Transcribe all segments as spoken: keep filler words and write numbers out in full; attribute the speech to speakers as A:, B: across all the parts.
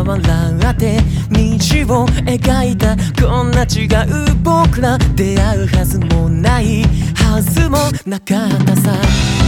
A: 笑って道を描いた。こんな違う僕ら出会うはずもないはずもなかったさ。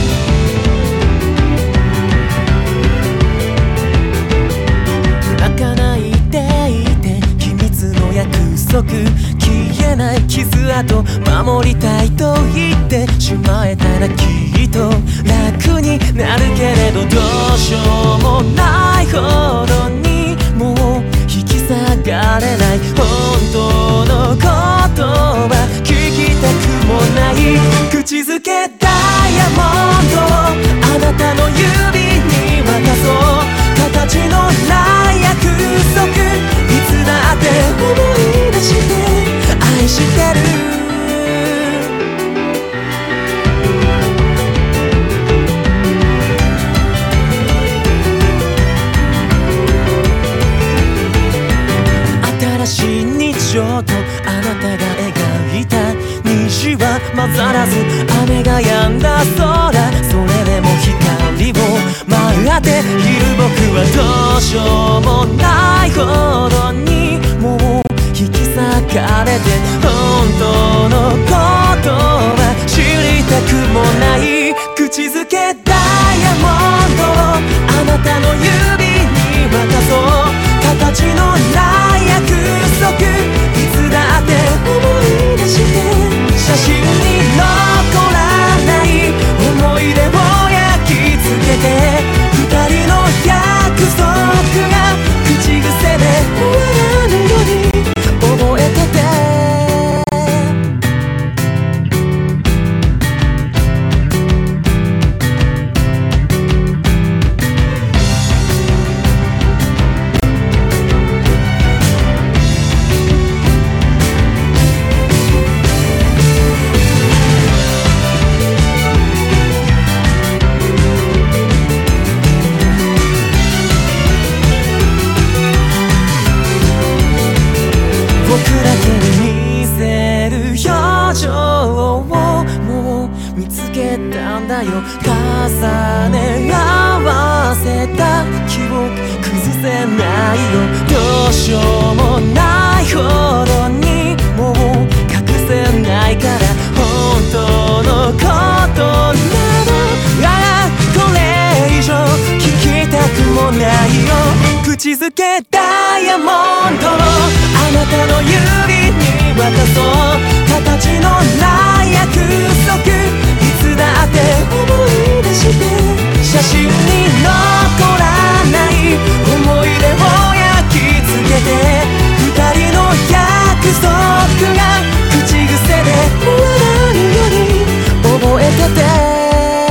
A: 泣かないでいて秘密の約束、消えない傷跡守りたいと言ってしまえたらきっと楽になるけれど、どうしようもないほどにもう引き下がれない。本当のことは聞きたくもない。口づけダイヤモンドをあなたの指に渡そう。形のない約束、いつだって思い出して愛してる。新しい日常とあなたが描いた虹は混ざらず、雨が止んだ空、それでも光を待っている僕はどうしようもないほどにもう引き裂かれて、本当のことは知りたくもない。口づけダイヤモンドをあなたの指に渡そう。形のない約束、いつだって思い出して写真に残らない思い出を焼き付けて、二人の約束が口癖で終わらぬように覚えてて。僕だけに見せる表情をもう見つけたんだよ。重ね合わせた記憶崩せないよ。どうしようもないほどにもう隠せないから、本当のことなどああこれ以上聞きたくもないよ。口づけダイヤモンドをあなたの指に渡そう。形のない約束、いつだって思い出して写真に残らない思い出を焼き付けて、二人の約束が口癖で終わらぬように覚えてて。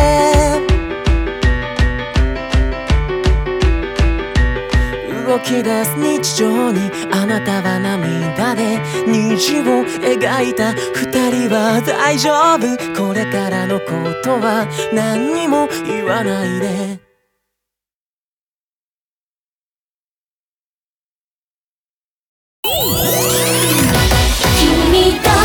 A: 動き出す日常にあなたは涙で虹を描いた。二人は大丈夫、これからのことは何にも言わないで。